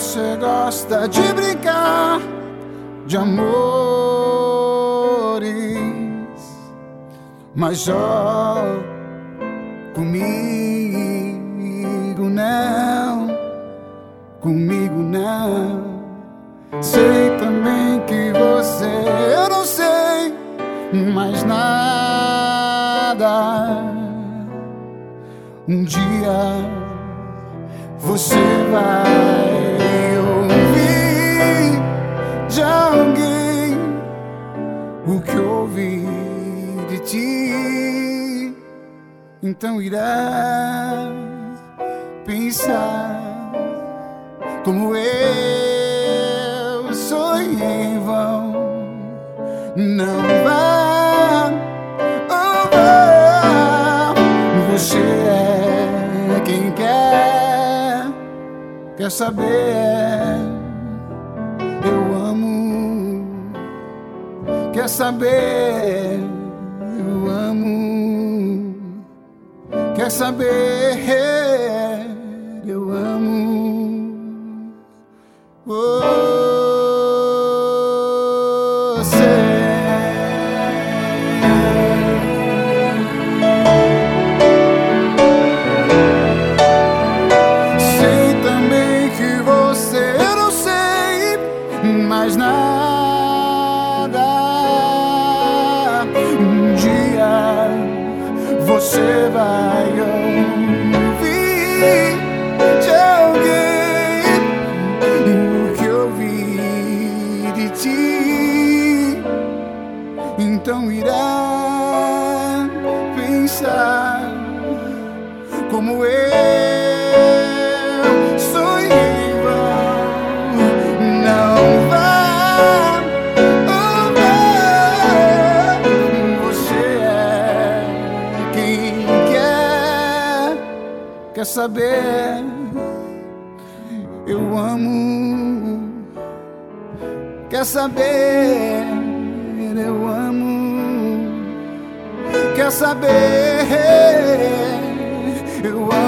você gosta de brincar de amores, mas ó, comigo não, comigo não. Sei também que você, eu não sei mais nada. Um dia você vai ouvir de alguém o que ouvi de ti. Então irá pensar como eu sonhei em vão. Não vá, oh, vá. Você é quem quer saber. Eu amo. Quer saber? Eu amo. Quer saber? Eu amo você. Sei também que você, eu não sei mais nada. Um dia você vai ouvir de alguém o que eu vi de ti. Então irá pensar como eu sonhei em vão. Não vá, oh, vá. Você é quem quer saber. Eu amo. Quer saber? Eu amo. Quer saber? Eu amo.